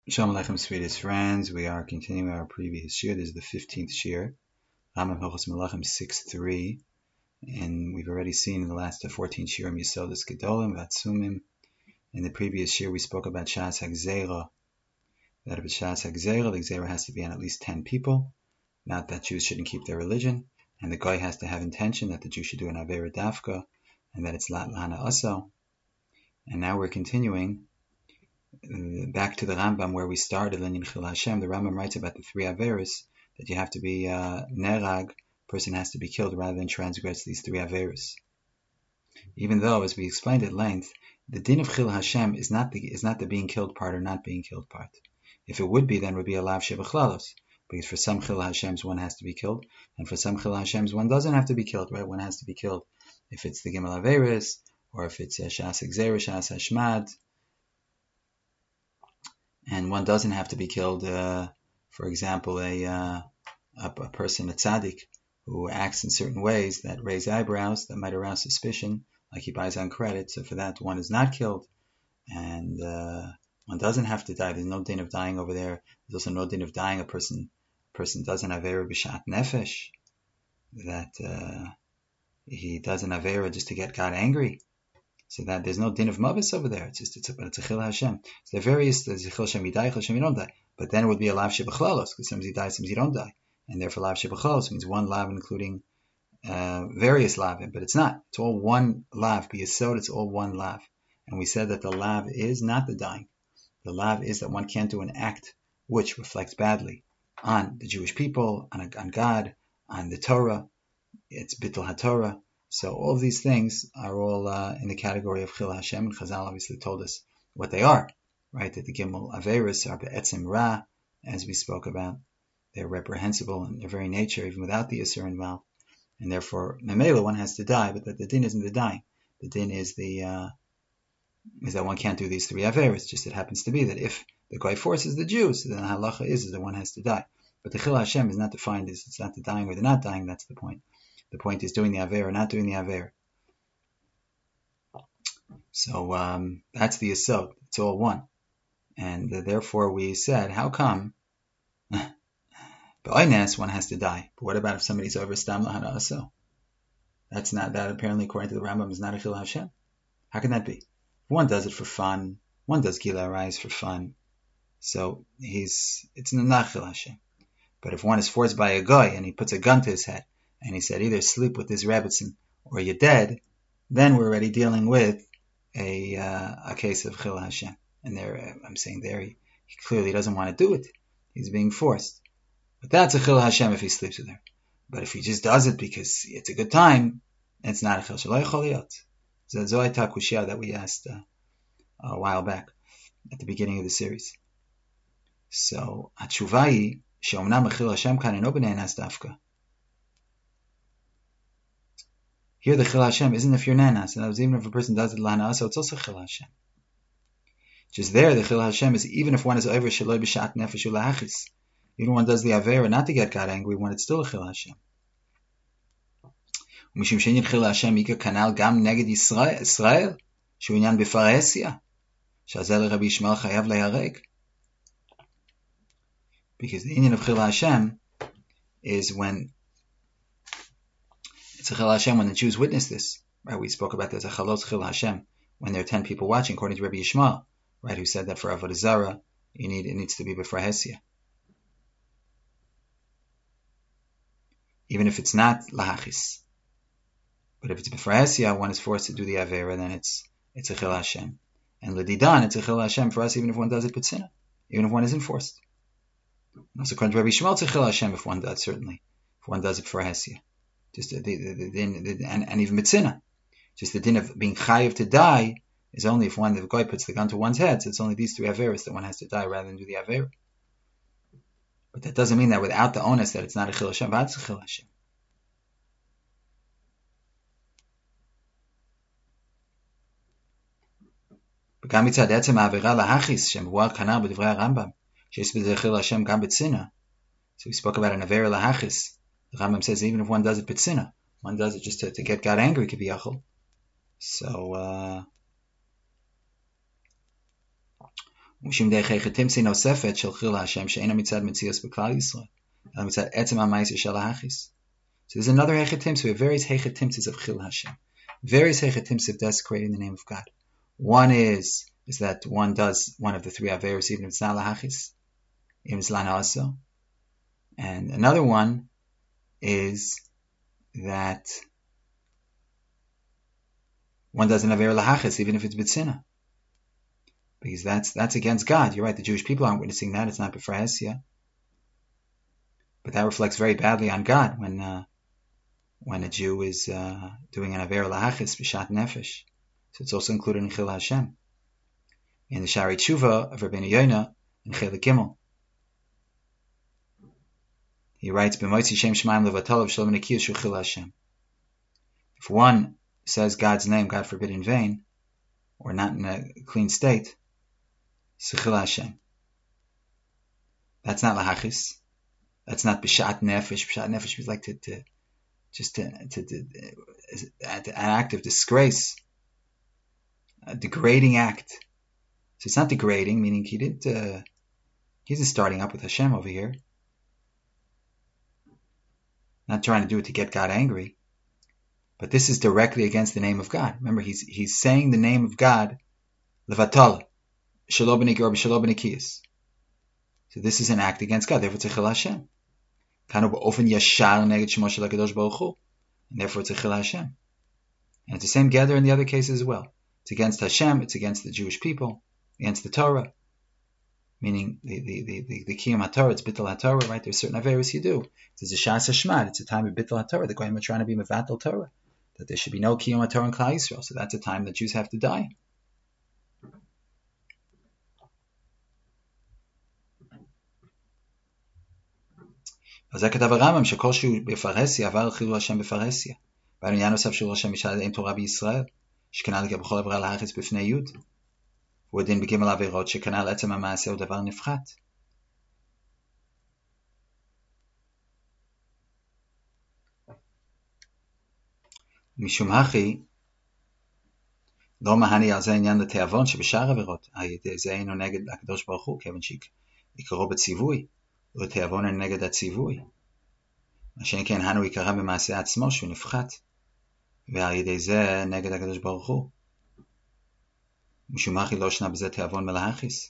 Shalom Aleichem, sweetest friends. We are continuing our previous shir. This is the 15th shir, Rambam Hilchos Melachim 6.3, and we've already seen in the last 14 shirim Yesodus Gedolim, Vatsumim. In the previous shir, we spoke about Shas HaGzeira, that if it's Shas HaGzeira, the Gzeira has to be on at least 10 people, not that Jews shouldn't keep their religion, and the guy has to have intention that the Jew should do an Avera Dafka, and that it's Lat Lana Aso. And now we're continuing back to the Rambam where we started, Lenyin Chil Hashem. The Rambam writes about the three Averis, that you have to be Nerag, person has to be killed rather than transgress these three Averis. Even though, as we explained at length, the din of Chil Hashem is not the being killed part or not being killed part. If it would be, then it would be a Lav Shebechlalos, because for some Chil Hashems one has to be killed, and for some Chil Hashems one doesn't have to be killed, right? One has to be killed if it's the Gimel Averis, or if it's Shas HaGzeira, Shas HaShmad, and one doesn't have to be killed, for example, a person, a tzaddik, who acts in certain ways that raise eyebrows, that might arouse suspicion, like he buys on credit, so for that one is not killed, and one doesn't have to die. There's no din of dying over there. There's also no din of dying. A person doesn't avera b'shat nefesh, that he does an avera just to get God angry. So that there's no din of mavis over there. It's a chil Hashem. So there are various, there's a chil Hashem you die, chil Hashem you don't die. But then it would be a lav shebechlalos, because sometimes you die, sometimes you don't die. And therefore lav shebechlalos means one lav including various lavim, but it's not. It's all one lav. B'yesod, it's all one lav. And we said that the lav is not the dying. The lav is that one can't do an act which reflects badly on the Jewish people, on God, on the Torah. It's bittul haTorah. So all of these things are all in the category of Chil Hashem, and Chazal obviously told us what they are, right? That the Gimel Averis are Be'etzim Ra, as we spoke about. They're reprehensible in their very nature, even without the Yisur involved. And therefore, Memela, one has to die, but the din isn't the dying. The din is that one can't do these three Averis. Just it happens to be that if the guy forces the Jews, then the halacha is that one has to die. But the Chil Hashem is not defined as it's not the dying or the not dying, that's the point. The point is doing the Aver or not doing the Aver. So that's the Yesod. It's all one. And therefore we said, how come B'Oines one has to die? But what about if somebody's over Stam Lahana Aso? That apparently according to the Rambam is not a Chil Hashem. How can that be? One does it for fun. One does Gila Rais for fun. So it's not Chil Hashem. But if one is forced by a guy and he puts a gun to his head, and he said, either sleep with this Rebbetzin or you're dead, then we're already dealing with a case of Chil Hashem. And there, I'm saying there, he clearly doesn't want to do it. He's being forced. But that's a Chil Hashem if he sleeps with her. But if he just does it because it's a good time, it's not a Chil Hashem. So Zohar Kushia that we asked a while back at the beginning of the series. So, Atshuvai, she'omnam a Chil Hashem kan eno b'neinas dafka. Here the Chil Hashem isn't if you're nanas, and even if a person does it lana so it's also Chil Hashem. Just there, the Chil Hashem is even if one is over shaloi b'shat nefesh ulahachis, even one does the avera not to get God angry, when it's still a Chil Hashem. Mishum shenin Chil Hashem ika kanal gam neged Yisrael shu inyan b'faresia shazel Rabbi Yishmael chayav lehareg. Because the inyan of Chil Hashem is when it's a Chil Hashem when the Jews witness this, right? We spoke about this, a Chalos Chil Hashem, when there are 10 people watching, according to Rabbi Yishmael, right? Who said that for Avodah Zarah, it needs to be b'fra Hesia. Even if it's not Lahachis. But if it's b'fra Hesia, one is forced to do the Avera, then it's a Chil Hashem. And L'didan, it's a Chil Hashem for us, even if one does it b'tzina, even if one isn't forced. And also according to Rabbi Yishmael, it's a Chil Hashem if one does, certainly. If one does it for Hesia. Just and even mitzina, just the din of being chayiv to die is only if the guy puts the gun to one's head. So it's only these three averas that one has to die rather than do the avera. But that doesn't mean that without the onus that it's not a Chil Hashem, but it's a Chil Hashem. וגם מצד עצם העבירה להכיס שמבואר כנ"ל בדברי הרמב"ם שיש בזה Chil Hashem גם בצינה. So we spoke about an avera lahachis. The Rambam says even if one does it b'tzina, one does it just to get God angry, could be yachol. So ומשום דרך היחתימצי נוספת של חיל השם שאינה מצד מציאוס בכלל ישראל, אלא מצד עצם המעשה של ההכיס. So there's another hechetimtz. We have various hechetimtzes of Chil Hashem. Various hechetimtzes of desecrating the name of God. One is that one does one of the three averos even if it's not lahachis, even if it's lana also. And another one is that one does an aver lahachis even if it's b'tzina, because that's against God. You're right. The Jewish people aren't witnessing that. It's not b'frahesia, but that reflects very badly on God when a Jew is doing an aver lahachis b'shat nefesh. So it's also included in Chil Hashem. In the Shari Tshuva of Rabbeinu Yonah in Chelik Gimel, he writes, "B'moitzi shem shemaim levatol v'shalom nekiyus shu Chil Hashem." If one says God's name, God forbid, in vain, or not in a clean state, it's Chil Hashem. That's not lahachis. That's not b'shat nefesh. B'shat nefesh is like an act of disgrace, a degrading act. So it's not degrading, meaning he isn't starting up with Hashem over here. Not trying to do it to get God angry. But this is directly against the name of God. Remember, he's saying the name of God, levatal, shelo b'nikiyus. So this is an act against God. Therefore, it's a Chil Hashem. Kanu b'ofen yashar neged shemo shel HaKadosh Baruch Hu. And therefore, it's a Chil Hashem. And it's the same gather in the other cases as well. It's against Hashem. It's against the Jewish people. Against the Torah, meaning the Kiyum HaTorah, it's Bittul HaTorah, right? There's certain averos you do. It's a Shas HaShmad, it's a time of Bittul HaTorah. The Goyim are trying to be Mevatel Torah, that there should be no Kiyum HaTorah in Klal Yisrael. So that's a time that Jews have to die. אז כתב הרמב"ם שכל שהוא בפרהסיה עבר חילול השם בפרהסיה. והעניין נוסף שהוא ראש המשל אין תורה בישראל, שכנע לגבי בכל עברה לארץ בפני יוד. הוא הדין בגמל עבירות שכנע לעצם המעשה הוא דבר נפחת. משום הכי, לא מהני על זה עניין לתיאבון שבשאר עבירות, זה אינו נגד הקדוש ברוך הוא, כיוון שיקרו בציווי, ולתיאבון אין נגד הציווי. מה שאין כן הנו יקרה במעשה עצמו שהוא נפחת, ועל ידי זה נגד הקדוש ברוך הוא. משום הכי לא שנה בזה תיאבון מלאכיס.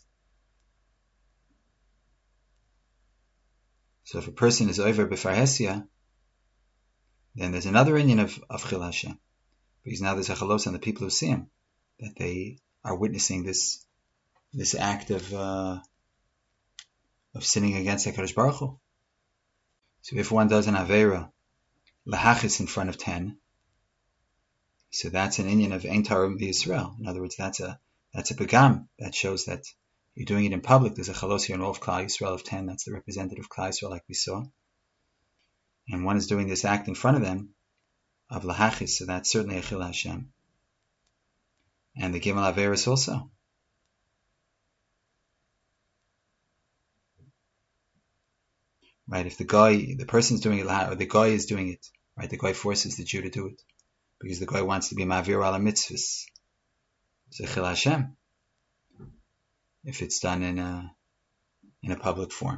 So if a person is over b'farhesia, then there's another inyan of Chil Hashem. Because now there's a chalos on the people who see him, that they are witnessing this act of sinning against HaKadosh Baruch Hu. So if one does an Aveira, lahachis in front of 10, so that's an inyan of Ein Torah B'Yisrael. In other words, that's a pagam that shows that you're doing it in public. There's a chalos here in all of Klal Yisrael of 10. That's the representative of Klal Yisrael, like we saw. And one is doing this act in front of them of lahachis, so that's certainly a Chil Hashem. And the Gimel Averis also. Right, if the person's doing it, or the guy is doing it, right, the guy forces the Jew to do it, because the guy wants to be ma'avir ala mitzvahs. It's a Chil Hashem, if it's done in a public form.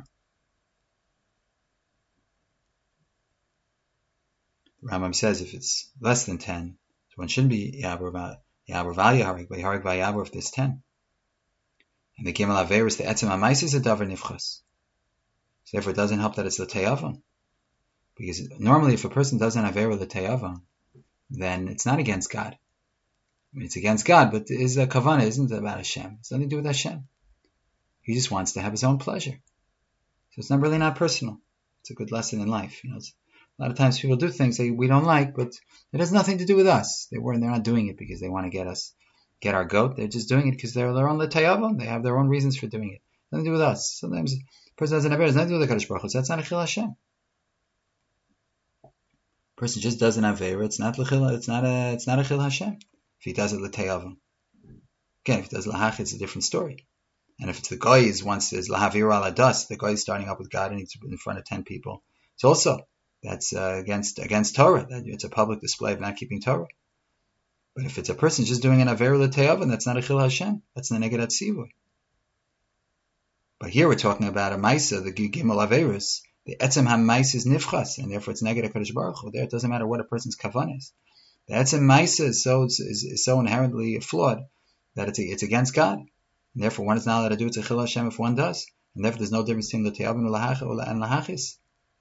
The Rambam says if it's less than 10, so one shouldn't be Yabur Val Yaharig, but Yaharig Val Yabur if there's 10. And the Gimel Averis, the Etzem HaMais is a Davar Nifchas. So therefore it doesn't help that it's L'Teyavon. Because normally if a person doesn't have Avera L'Teyavon, then it's not against God. I mean, it's against God, but his kavanah isn't about Hashem. It's nothing to do with Hashem. He just wants to have his own pleasure. So it's really not personal. It's a good lesson in life. A lot of times people do things that we don't like, but it has nothing to do with us. They're not doing it because they want to get our goat. They're just doing it because they're their own L'Teyavon. They have their own reasons for doing it. Nothing to do with us. Sometimes a person doesn't have Avera. It's nothing to do with the Kadosh Baruch Hu. So that's not a Chil Hashem. Person just doesn't have Avera. It's not a Chil Hashem. If he does it L'Teyavon. Again, if he does Lahach, it's a different story. And if it's the guy is Lahavir ala das, the guy is starting up with God and he's in front of 10 people. It's also, that's against Torah. It's a public display of not keeping Torah. But if it's a person just doing an Avera L'Teyavon, that's not a Chil Hashem. That's the Neged Atzivui. But here we're talking about a Maisa, the Gimel Averus. The Etzem HaMaisa is Nifchas, and therefore it's negative Kadosh Baruch Hu. There it doesn't matter what a person's kavan is. The Etzem Maisa is so inherently flawed that it's against God. And therefore one is not allowed to do it to Chil Hashem if one does. And therefore there's no difference between the Te'avin and Lahachis.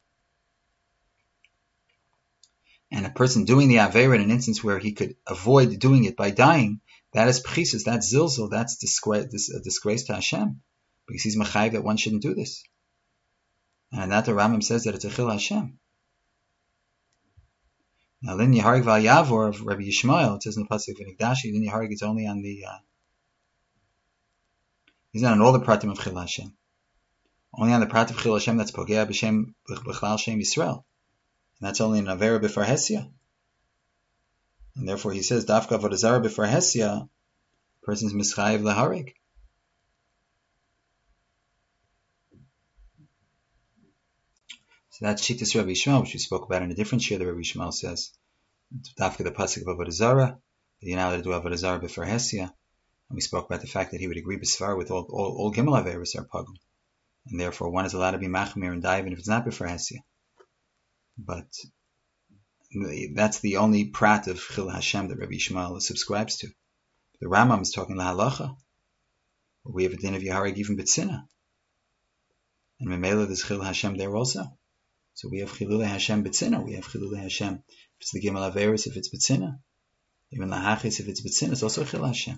And a person doing the Aveira in an instance where he could avoid doing it by dying, that is Pchisus, that's Zilzul, that's a disgrace to Hashem. Because he's Mechayiv that one shouldn't do this. And that the Rambam says that it's a Chil Hashem. Now, Lin Yaharig Val Yavor of Rabbi Yishmael, it says in the Pasuk of Nikdashi, Lin Yaharig is only on the, he's not on all the pratim of Chil Hashem. Only on the prat of Chil Hashem that's Pogea B'Shem B'Chlal Shem Yisrael. And that's only in Avera B'Far Hesia. And therefore he says, Dafka Vodazara B'Far Hesia, person's Mischayiv Laharig. So that's Shittas Rabbi Yishmael, which we spoke about in a different shir. The Rabbi Yishmael says, Dafka the pasuk of Avodah Zarah, that you're not allowed to do Avodah Zarah b'far Hesia. And we spoke about the fact that he would agree b'svar with all Gimel Averos are pagum, and therefore one is allowed to be machmir and die even if it's not b'far Hesia. But that's the only prat of Chil Hashem that Rabbi Yishmael subscribes to. The Rambam is talking lahalacha. We have a din of Yaharig even b'tzina, and Memela there's Chil Hashem there also. So we have Chilulei Hashem B'tzina, we have Chilulei Hashem, if it's the Gimel Averis, if it's B'tzina. Even Lahachis, if it's B'tzina, it's also Chil Hashem.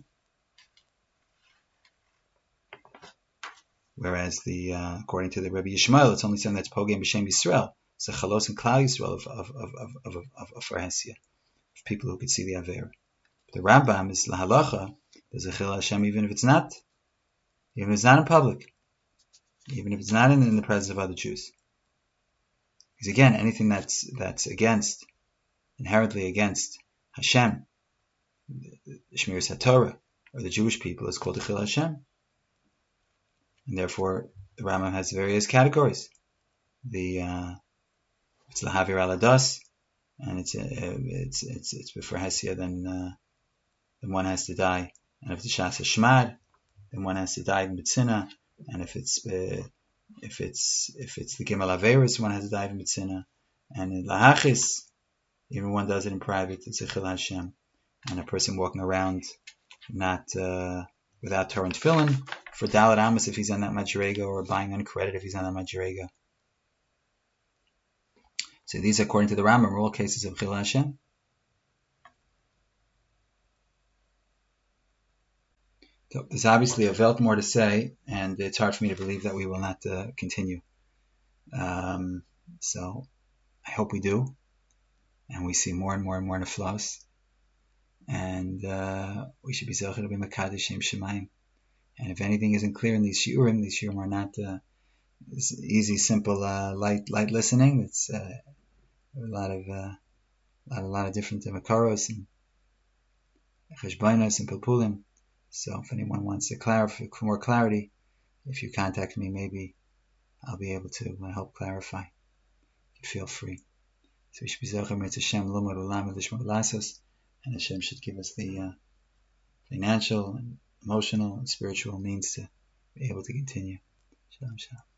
Whereas according to the Rabbi Yishmael, it's only something that's Pogem B'Shem Yisrael. It's a Chalos and Klal Yisrael of Farhesia, of people who could see the Aver. The Rambam is Lahalacha, there's a Chil Hashem even if it's not in public, even if it's not in the presence of other Jews. Because again, anything that's against, inherently against Hashem, Shmiras HaTorah, or the Jewish people, is called a Chil Hashem. And therefore, the Rambam has various categories. It's Lahavir Aladas, and it's before Hesia, then one has to die. And if it's Shas Hashmad, then one has to die in B'tzina. And if it's the Gimel Averis, one has to die in B'tzina. And in Lahachis, even one does it in private, it's a Chil Hashem. And a person walking around not without Torah and Tefillin for Dalet Amos if he's on that Madrega, or buying on credit if he's on that Madrega. So these, according to the Rambam, are all cases of Chil Hashem. So there's obviously a veld more to say, and it's hard for me to believe that we will not continue. So I hope we do, and we see more and more and more neflos, and we should be zecher to be mekadosh Shem Shemayim. And if anything isn't clear in these shiurim are not easy, simple, light listening. It's a lot of different makaros and cheshbainos and pilpulim. So if anyone wants to clarify, more clarity, if you contact me, maybe I'll be able to help clarify. You feel free. So we should be zocher mit Hashem lomad ulam l'shmod lasos, and Hashem should give us the financial and emotional and spiritual means to be able to continue. Shalom, shalom.